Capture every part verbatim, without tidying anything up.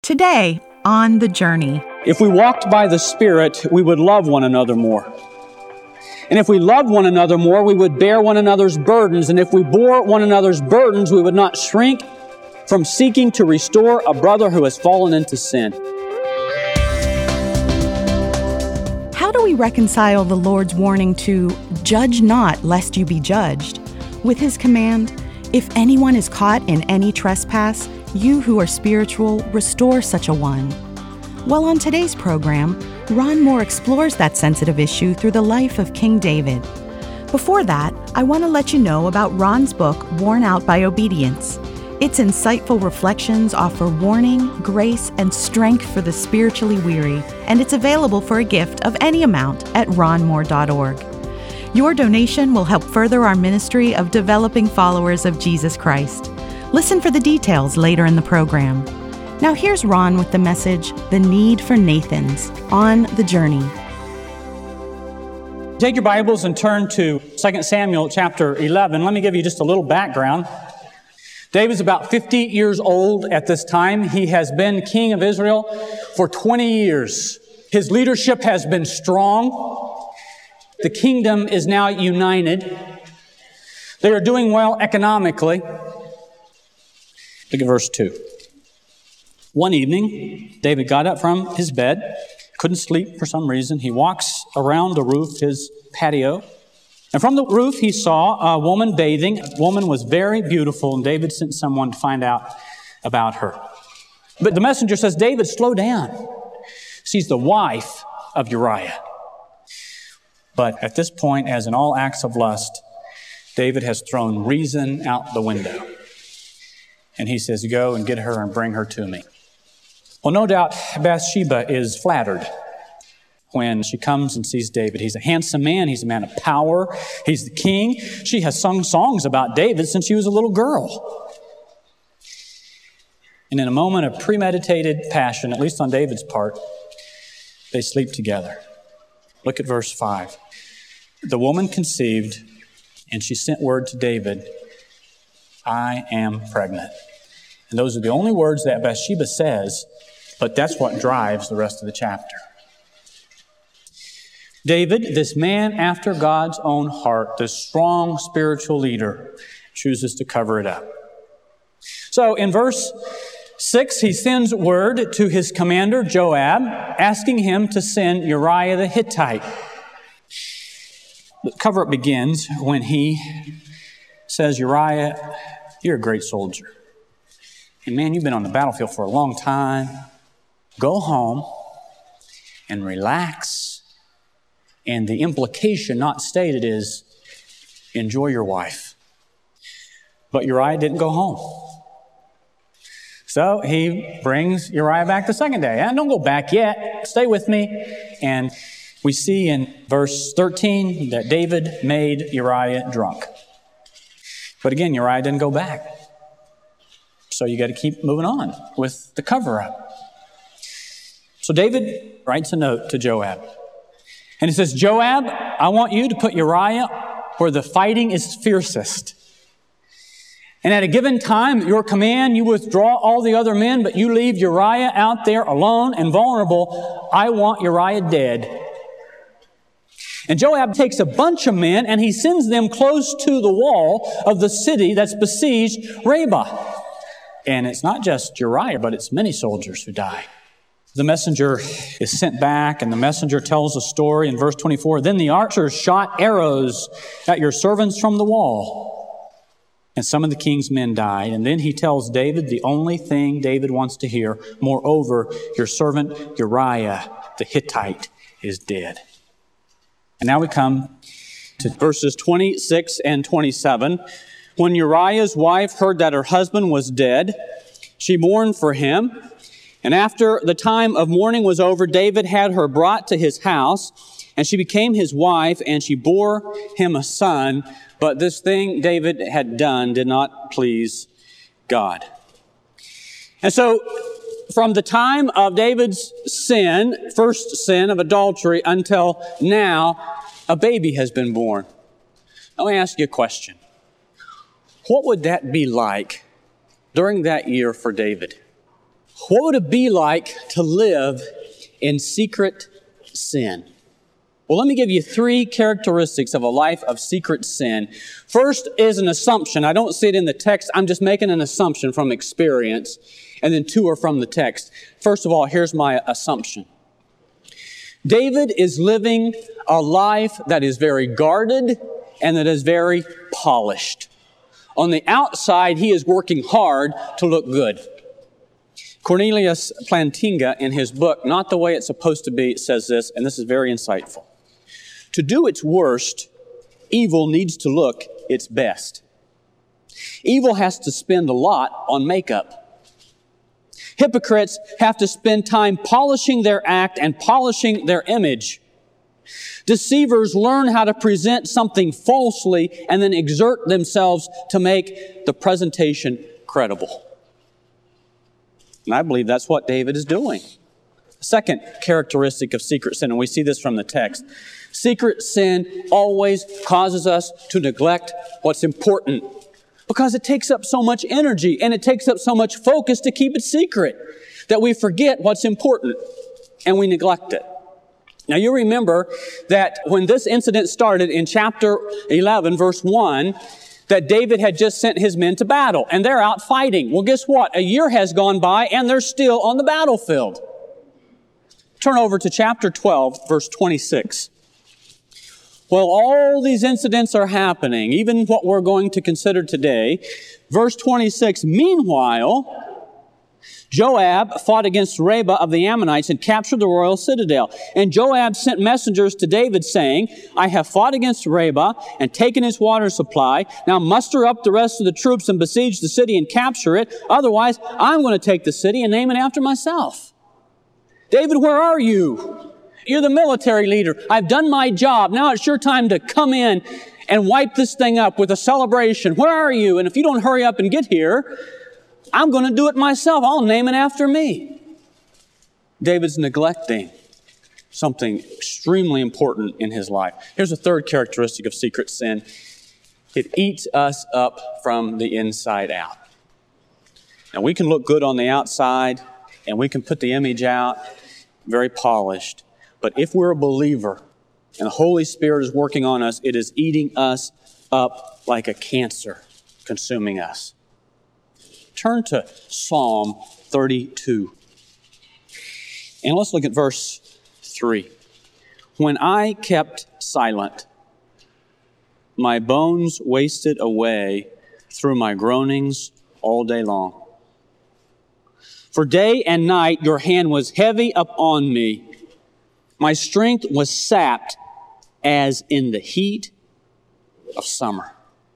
Today, on The Journey. If we walked by the Spirit, we would love one another more. And if we loved one another more, we would bear one another's burdens. And if we bore one another's burdens, we would not shrink from seeking to restore a brother who has fallen into sin. How do we reconcile the Lord's warning to judge not lest you be judged with His command, if anyone is caught in any trespass, you who are spiritual, restore such a one? Well, on today's program, Ron Moore explores that sensitive issue through the life of King David. Before that, I want to let you know about Ron's book, Worn Out by Obedience. Its insightful reflections offer warning, grace, and strength for the spiritually weary, and it's available for a gift of any amount at ron moore dot org. Your donation will help further our ministry of developing followers of Jesus Christ. Listen for the details later in the program. Now here's Ron with the message, The Need for Nathans, on The Journey. Take your Bibles and turn to Second Samuel chapter eleven. Let me give you just a little background. David's about fifty years old at this time. He has been king of Israel for twenty years. His leadership has been strong. The kingdom is now united. They are doing well economically. Look at verse two. One evening, David got up from his bed, couldn't sleep for some reason. He walks around the roof, his patio, and from the roof he saw a woman bathing. The woman was very beautiful, and David sent someone to find out about her. But the messenger says, David, slow down. She's the wife of Uriah. But at this point, as in all acts of lust, David has thrown reason out the window. And he says, go and get her and bring her to me. Well, no doubt Bathsheba is flattered when she comes and sees David. He's a handsome man. He's a man of power. He's the king. She has sung songs about David since she was a little girl. And in a moment of premeditated passion, at least on David's part, they sleep together. Look at verse five. The woman conceived, and she sent word to David, I am pregnant. And those are the only words that Bathsheba says, but that's what drives the rest of the chapter. David, this man after God's own heart, this strong spiritual leader, chooses to cover it up. So in verse six, he sends word to his commander, Joab, asking him to send Uriah the Hittite. The cover-up begins when he says, Uriah, you're a great soldier. And man, you've been on the battlefield for a long time. Go home and relax. And the implication not stated is, enjoy your wife. But Uriah didn't go home. So he brings Uriah back the second day. And don't go back yet. Stay with me. And we see in verse thirteen that David made Uriah drunk. But again, Uriah didn't go back. So you got to keep moving on with the cover-up. So David writes a note to Joab. And he says, Joab, I want you to put Uriah where the fighting is fiercest. And at a given time, at your command, you withdraw all the other men, but you leave Uriah out there alone and vulnerable. I want Uriah dead. And Joab takes a bunch of men and he sends them close to the wall of the city that's besieged, Rabbah. And it's not just Uriah, but it's many soldiers who die. The messenger is sent back, and the messenger tells a story in verse twenty-four. Then the archers shot arrows at your servants from the wall, and some of the king's men died. And then he tells David the only thing David wants to hear. Moreover, your servant Uriah the Hittite is dead. And now we come to verses twenty-six and twenty-seven. When Uriah's wife heard that her husband was dead, she mourned for him. And after the time of mourning was over, David had her brought to his house, and she became his wife, and she bore him a son. But this thing David had done did not please God. And so, from the time of David's sin, first sin of adultery, until now, a baby has been born. Let me ask you a question. What would that be like during that year for David? What would it be like to live in secret sin? Well, let me give you three characteristics of a life of secret sin. First is an assumption. I don't see it in the text. I'm just making an assumption from experience. And then two are from the text. First of all, here's my assumption. David is living a life that is very guarded and that is very polished. On the outside, he is working hard to look good. Cornelius Plantinga, in his book, Not the Way It's Supposed to Be, says this, and this is very insightful. To do its worst, evil needs to look its best. Evil has to spend a lot on makeup. Hypocrites have to spend time polishing their act and polishing their image. Deceivers learn how to present something falsely and then exert themselves to make the presentation credible. And I believe that's what David is doing. Second characteristic of secret sin, and we see this from the text. Secret sin always causes us to neglect what's important because it takes up so much energy and it takes up so much focus to keep it secret that we forget what's important and we neglect it. Now you remember that when this incident started in chapter eleven, verse one, that David had just sent his men to battle and they're out fighting. Well, guess what? A year has gone by and they're still on the battlefield. Turn over to chapter twelve, verse twenty-six. Well, all these incidents are happening, even what we're going to consider today. Verse twenty-six, meanwhile, Joab fought against Rabbah of the Ammonites and captured the royal citadel. And Joab sent messengers to David saying, I have fought against Rabbah and taken its water supply. Now muster up the rest of the troops and besiege the city and capture it. Otherwise, I'm going to take the city and name it after myself. David, where are you? You're the military leader. I've done my job. Now it's your time to come in and wipe this thing up with a celebration. Where are you? And if you don't hurry up and get here, I'm going to do it myself. I'll name it after me. David's neglecting something extremely important in his life. Here's a third characteristic of secret sin. It eats us up from the inside out. Now we can look good on the outside and we can put the image out very polished. But if we're a believer and the Holy Spirit is working on us, it is eating us up like a cancer, consuming us. Turn to Psalm thirty-two. And let's look at verse three. When I kept silent, my bones wasted away through my groanings all day long. For day and night your hand was heavy upon me. My strength was sapped as in the heat of summer.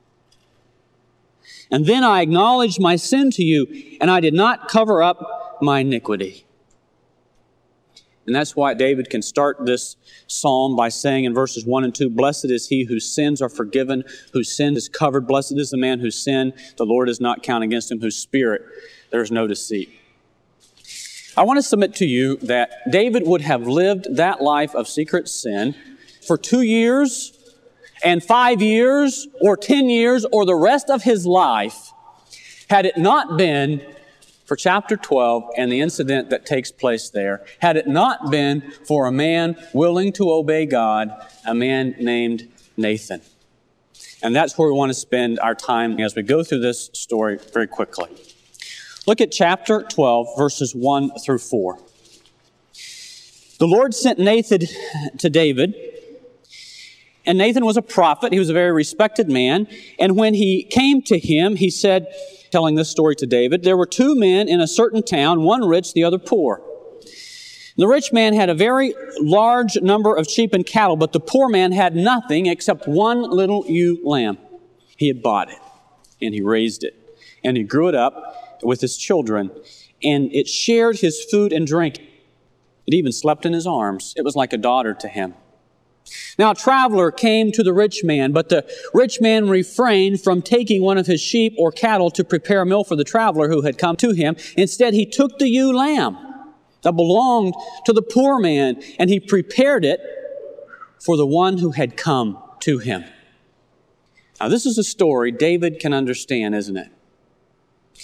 And then I acknowledged my sin to you, and I did not cover up my iniquity. And that's why David can start this psalm by saying in verses one and two, Blessed is he whose sins are forgiven, whose sin is covered. Blessed is the man whose sin the Lord does not count against him, whose spirit there is no deceit. I want to submit to you that David would have lived that life of secret sin for two years and five years or ten years or the rest of his life had it not been for chapter twelve and the incident that takes place there, had it not been for a man willing to obey God, a man named Nathan. And that's where we want to spend our time as we go through this story very quickly. Look at chapter twelve, verses one through four. The Lord sent Nathan to David, and Nathan was a prophet. He was a very respected man. And when he came to him, he said, telling this story to David, there were two men in a certain town, one rich, the other poor. The rich man had a very large number of sheep and cattle, but the poor man had nothing except one little ewe lamb. He had bought it, and he raised it, and he grew it up with his children, and it shared his food and drink. It even slept in his arms. It was like a daughter to him. Now a traveler came to the rich man, but the rich man refrained from taking one of his sheep or cattle to prepare a meal for the traveler who had come to him. Instead, he took the ewe lamb that belonged to the poor man, and he prepared it for the one who had come to him. Now this is a story David can understand, isn't it?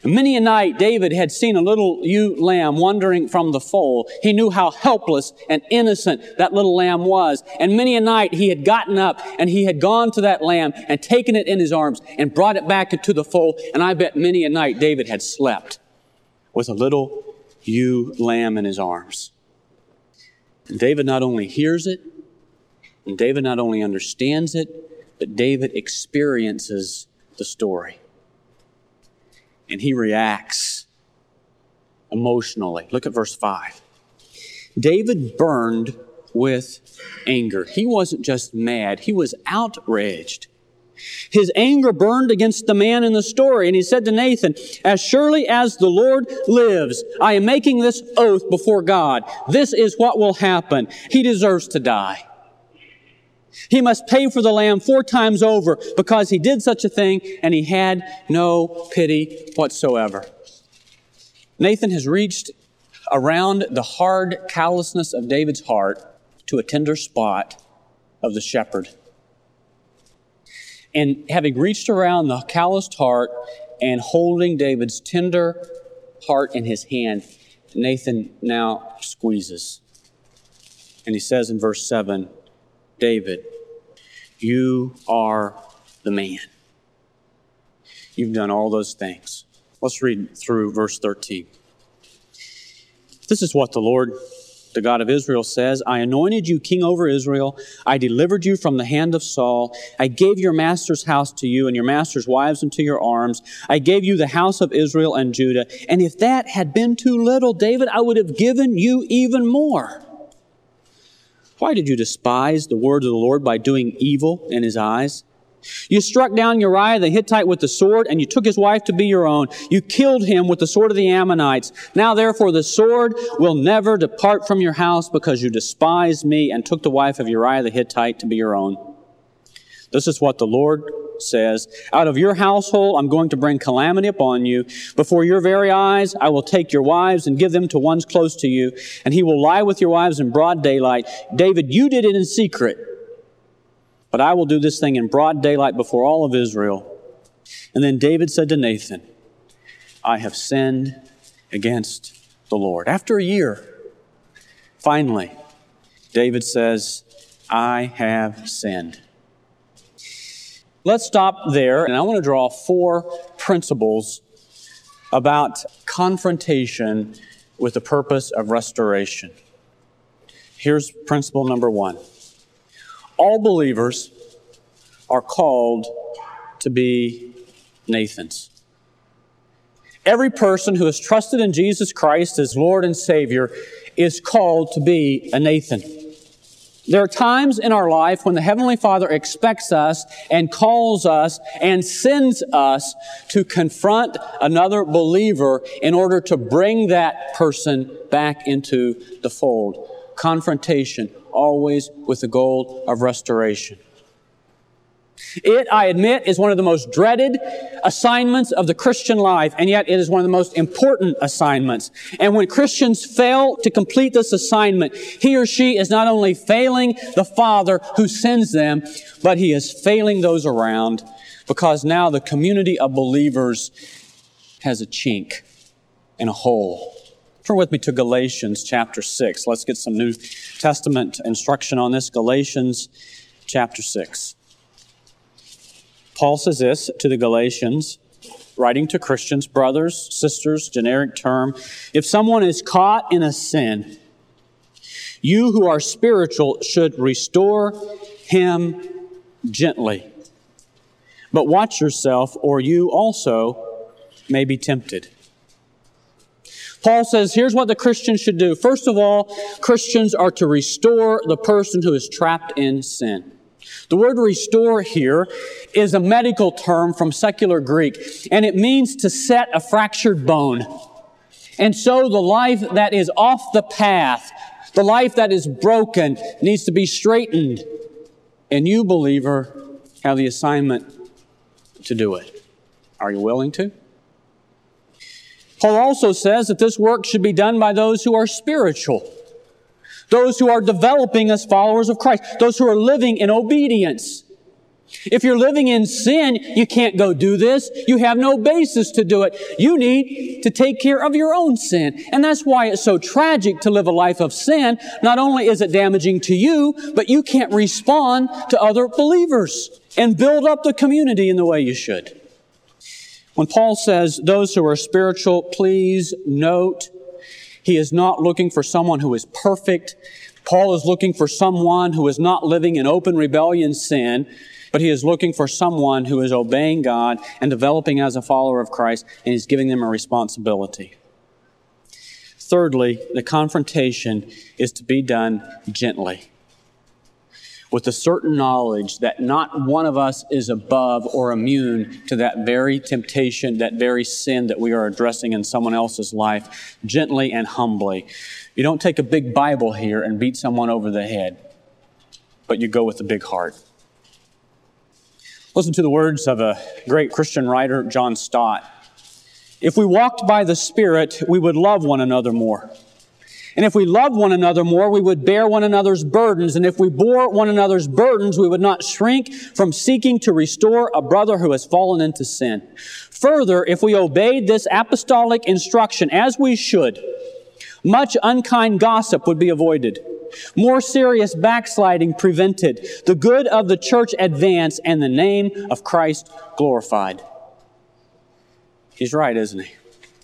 Many a night David had seen a little ewe lamb wandering from the fold. He knew how helpless and innocent that little lamb was. And many a night he had gotten up and he had gone to that lamb and taken it in his arms and brought it back into the fold. And I bet many a night David had slept with a little ewe lamb in his arms. And David not only hears it, and David not only understands it, but David experiences the story. And he reacts emotionally. Look at verse five. David burned with anger. He wasn't just mad. He was outraged. His anger burned against the man in the story. And he said to Nathan, as surely as the Lord lives, I am making this oath before God. This is what will happen. He deserves to die. He must pay for the lamb four times over because he did such a thing and he had no pity whatsoever. Nathan has reached around the hard callousness of David's heart to a tender spot of the shepherd. And having reached around the calloused heart and holding David's tender heart in his hand, Nathan now squeezes. And he says in verse seven, David, you are the man. You've done all those things. Let's read through verse thirteen. This is what the Lord, the God of Israel, says. I anointed you king over Israel. I delivered you from the hand of Saul. I gave your master's house to you and your master's wives into your arms. I gave you the house of Israel and Judah. And if that had been too little, David, I would have given you even more. Why did you despise the word of the Lord by doing evil in his eyes? You struck down Uriah the Hittite with the sword, and you took his wife to be your own. You killed him with the sword of the Ammonites. Now therefore the sword will never depart from your house because you despised me and took the wife of Uriah the Hittite to be your own. This is what the Lord says. Out of your household I'm going to bring calamity upon you. Before your very eyes I will take your wives and give them to ones close to you, and he will lie with your wives in broad daylight. David, you did it in secret, but I will do this thing in broad daylight before all of Israel. And then David said to Nathan, I have sinned against the Lord. After a year, finally, David says, I have sinned. Let's stop there, and I want to draw four principles about confrontation with the purpose of restoration. Here's principle number one. All believers are called to be Nathans. Every person who has trusted in Jesus Christ as Lord and Savior is called to be a Nathan. There are times in our life when the Heavenly Father expects us and calls us and sends us to confront another believer in order to bring that person back into the fold. Confrontation, always with the goal of restoration. It, I admit, is one of the most dreaded assignments of the Christian life, and yet it is one of the most important assignments. And when Christians fail to complete this assignment, he or she is not only failing the Father who sends them, but he is failing those around, because now the community of believers has a chink and a hole. Turn with me to Galatians chapter six. Let's get some New Testament instruction on this. Galatians chapter six. Paul says this to the Galatians, writing to Christians, brothers, sisters, generic term. If someone is caught in a sin, you who are spiritual should restore him gently. But watch yourself, or you also may be tempted. Paul says, here's what the Christian should do. First of all, Christians are to restore the person who is trapped in sin. The word restore here is a medical term from secular Greek, and it means to set a fractured bone. And so the life that is off the path, the life that is broken, needs to be straightened. And you, believer, have the assignment to do it. Are you willing to? Paul also says that this work should be done by those who are spiritual, those who are developing as followers of Christ, those who are living in obedience. If you're living in sin, you can't go do this. You have no basis to do it. You need to take care of your own sin. And that's why it's so tragic to live a life of sin. Not only is it damaging to you, but you can't respond to other believers and build up the community in the way you should. When Paul says those who are spiritual, please note, he is not looking for someone who is perfect. Paul is looking for someone who is not living in open rebellion sin, but he is looking for someone who is obeying God and developing as a follower of Christ, and he's giving them a responsibility. Thirdly, the confrontation is to be done gently, with the certain knowledge that not one of us is above or immune to that very temptation, that very sin that we are addressing in someone else's life, gently and humbly. You don't take a big Bible here and beat someone over the head, but you go with a big heart. Listen to the words of a great Christian writer, John Stott. If we walked by the Spirit, we would love one another more. And if we loved one another more, we would bear one another's burdens. And if we bore one another's burdens, we would not shrink from seeking to restore a brother who has fallen into sin. Further, if we obeyed this apostolic instruction as we should, much unkind gossip would be avoided, more serious backsliding prevented, the good of the church advanced, and the name of Christ glorified. He's right, isn't he?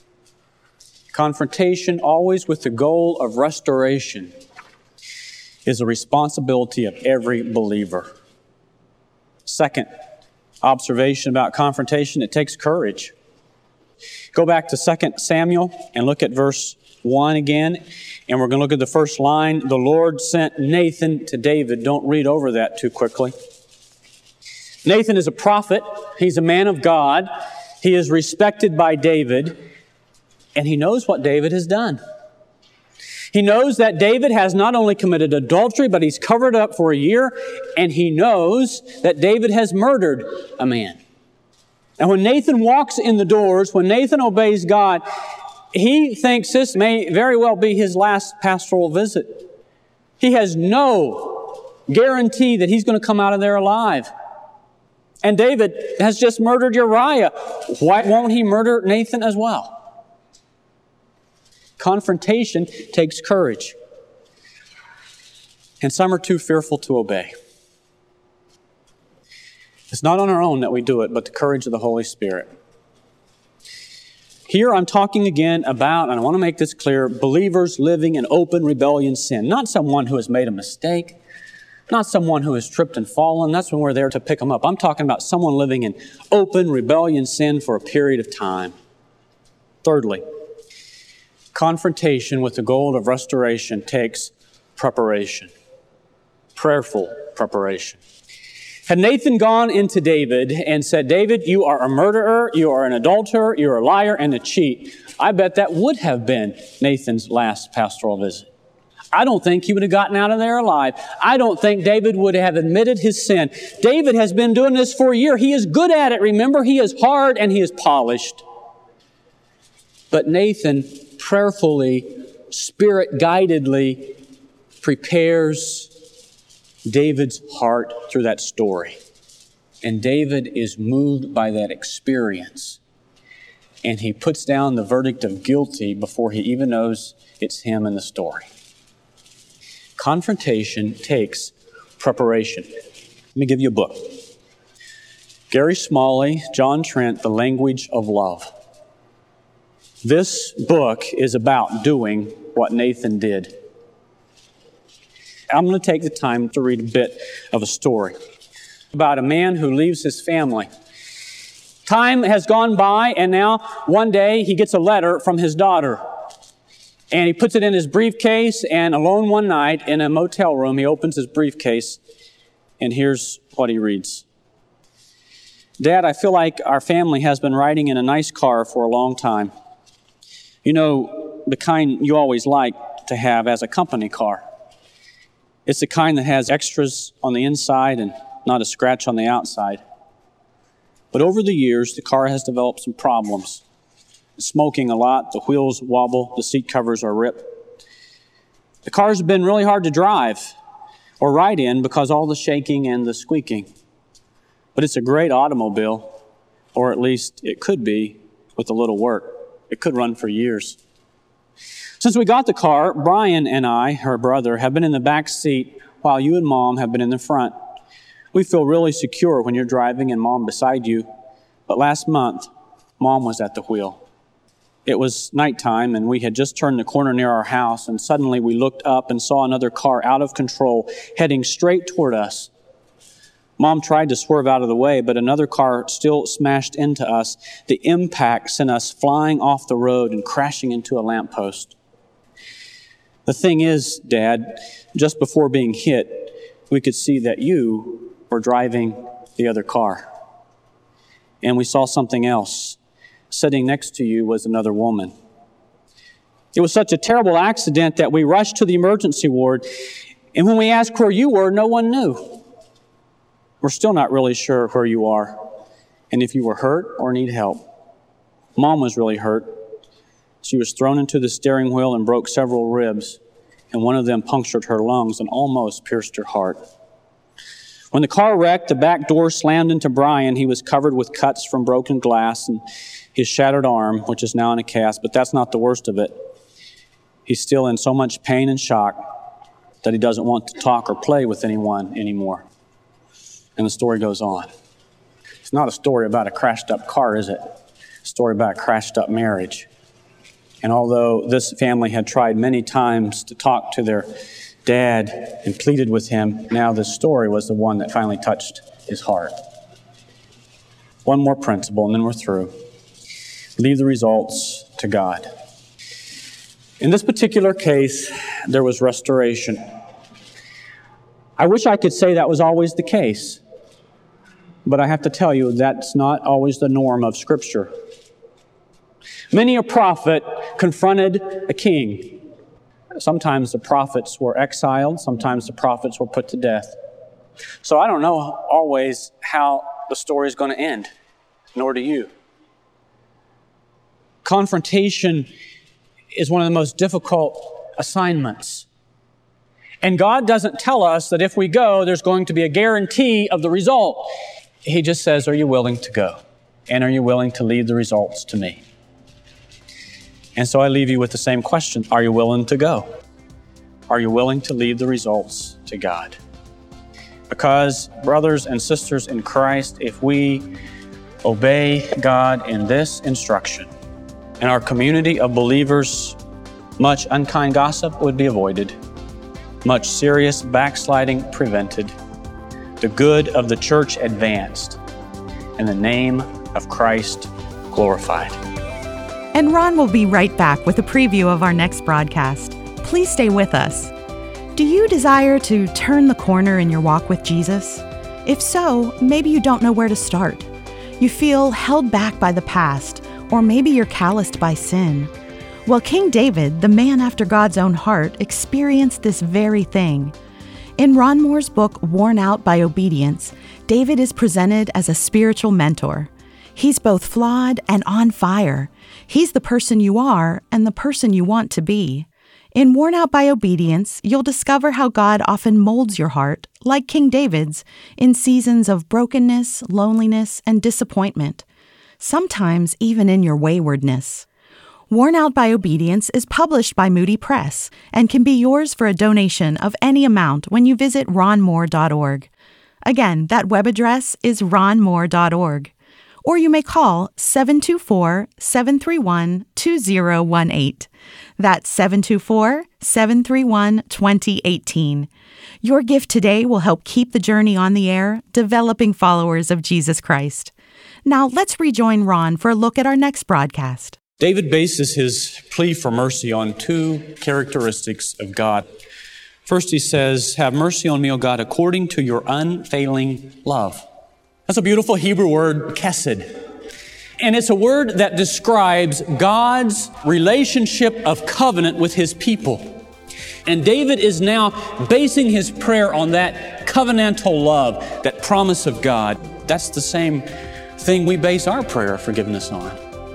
Confrontation, always with the goal of restoration, is a responsibility of every believer. Second observation about confrontation, it takes courage. Go back to Second Samuel and look at verse one again, and we're going to look at the first line. The Lord sent Nathan to David. Don't read over that too quickly. Nathan is a prophet. He's a man of God. He is respected by David, and he knows what David has done. He knows that David has not only committed adultery, but he's covered up for a year, and he knows that David has murdered a man. And when Nathan walks in the doors, when Nathan obeys God, he thinks this may very well be his last pastoral visit. He has no guarantee that he's going to come out of there alive. And David has just murdered Uriah. Why won't he murder Nathan as well? Confrontation takes courage. And some are too fearful to obey. It's not on our own that we do it, but the courage of the Holy Spirit. Here I'm talking again about, and I want to make this clear, believers living in open rebellion sin. Not someone who has made a mistake. Not someone who has tripped and fallen. That's when we're there to pick them up. I'm talking about someone living in open rebellion sin for a period of time. Thirdly, confrontation with the goal of restoration takes preparation. Prayerful preparation. Had Nathan gone into David and said, David, you are a murderer, you are an adulterer, you're a liar and a cheat, I bet that would have been Nathan's last pastoral visit. I don't think he would have gotten out of there alive. I don't think David would have admitted his sin. David has been doing this for a year. He is good at it. Remember, he is hard and he is polished. But Nathan prayerfully, Spirit-guidedly prepares David's heart through that story. And David is moved by that experience. And he puts down the verdict of guilty before he even knows it's him in the story. Confrontation takes preparation. Let me give you a book. Gary Smalley, John Trent, The Language of Love. This book is about doing what Nathan did. I'm going to take the time to read a bit of a story about a man who leaves his family. Time has gone by, and now one day he gets a letter from his daughter. And he puts it in his briefcase, and alone one night in a motel room, he opens his briefcase, and here's what he reads. Dad, I feel like our family has been riding in a nice car for a long time. You know, the kind you always like to have as a company car. It's the kind that has extras on the inside and not a scratch on the outside. But over the years, the car has developed some problems. It's smoking a lot, the wheels wobble, the seat covers are ripped. The cars have been really hard to drive or ride in because all the shaking and the squeaking. but it's a great automobile, or at least it could be with a little work. It could run for years. Since we got the car, Brian and I, her brother, have been in the back seat while you and Mom have been in the front. We feel really secure when you're driving and Mom beside you. But last month, Mom was at the wheel. It was nighttime and we had just turned the corner near our house, and suddenly we looked up and saw another car out of control heading straight toward us. Mom tried to swerve out of the way, but another car still smashed into us. The impact sent us flying off the road and crashing into a lamppost. The thing is, Dad, just before being hit, we could see that you were driving the other car. And we saw something else. Sitting next to you was another woman. It was such a terrible accident that we rushed to the emergency ward, and when we asked where you were, no one knew. We're still not really sure where you are and if you were hurt or need help. Mom was really hurt. She was thrown into the steering wheel and broke several ribs, and one of them punctured her lungs and almost pierced her heart. When the car wrecked, the back door slammed into Brian. He was covered with cuts from broken glass and his shattered arm, which is now in a cast, but that's not the worst of it. He's still in so much pain and shock that he doesn't want to talk or play with anyone anymore. And the story goes on. It's not a story about a crashed up car, is it? It's a story about a crashed up marriage. And although this family had tried many times to talk to their dad and pleaded with him, now this story was the one that finally touched his heart. One more principle and then we're through. Leave the results to God. In this particular case, there was restoration. I wish I could say that was always the case, but I have to tell you that's not always the norm of Scripture. Many a prophet confronted a king. Sometimes the prophets were exiled, sometimes the prophets were put to death. So I don't know always how the story is going to end, nor do you. Confrontation is one of the most difficult assignments. And God doesn't tell us that if we go, there's going to be a guarantee of the result. He just says, are you willing to go? And are you willing to leave the results to me? And so I leave you with the same question. Are you willing to go? Are you willing to leave the results to God? Because, brothers and sisters in Christ, if we obey God in this instruction, in our community of believers, much unkind gossip would be avoided, much serious backsliding prevented, the good of the church advanced, and the name of Christ glorified. And Ron will be right back with a preview of our next broadcast. Please stay with us. Do you desire to turn the corner in your walk with Jesus? If so, maybe you don't know where to start. You feel held back by the past, or maybe you're calloused by sin. Well, King David, the man after God's own heart, experienced this very thing. In Ron Moore's book, Worn Out by Obedience, David is presented as a spiritual mentor. He's both flawed and on fire. He's the person you are and the person you want to be. In Worn Out by Obedience, you'll discover how God often molds your heart, like King David's, in seasons of brokenness, loneliness, and disappointment. Sometimes even in your waywardness. Worn Out by Obedience is published by Moody Press and can be yours for a donation of any amount when you visit ron moore dot org. Again, that web address is ron moore dot org. Or you may call seven two four, seven three one, two zero one eight. That's seven two four, seven three one, two zero one eight. Your gift today will help keep the journey on the air, developing followers of Jesus Christ. Now let's rejoin Ron for a look at our next broadcast. David bases his plea for mercy on two characteristics of God. First, he says, have mercy on me, O God, according to your unfailing love. That's a beautiful Hebrew word, chesed. And it's a word that describes God's relationship of covenant with his people. And David is now basing his prayer on that covenantal love, that promise of God. That's the same thing we base our prayer of forgiveness on.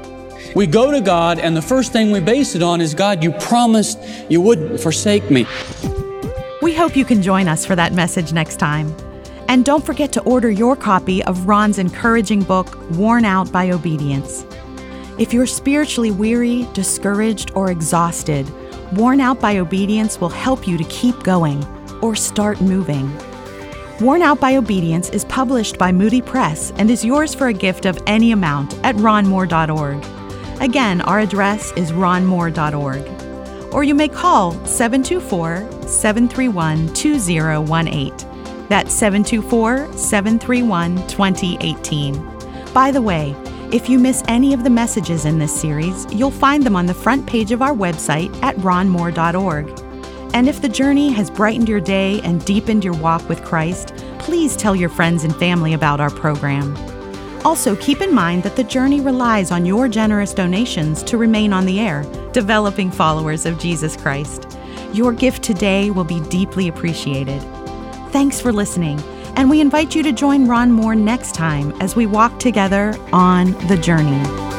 We go to God, and the first thing we base it on is, God, you promised you wouldn't forsake me. We hope you can join us for that message next time. And don't forget to order your copy of Ron's encouraging book, Worn Out by Obedience. If you're spiritually weary, discouraged, or exhausted, Worn Out by Obedience will help you to keep going or start moving. Worn Out by Obedience is published by Moody Press and is yours for a gift of any amount at ron moore dot org. Again, our address is ron moore dot org. Or you may call seven two four, seven three one, two zero one eight. That's seven two four, seven three one, two zero one eight. By the way, if you miss any of the messages in this series, you'll find them on the front page of our website at ron moore dot org. And if the journey has brightened your day and deepened your walk with Christ, please tell your friends and family about our program. Also, keep in mind that the journey relies on your generous donations to remain on the air, developing followers of Jesus Christ. Your gift today will be deeply appreciated. Thanks for listening, and we invite you to join Ron Moore next time as we walk together on the journey.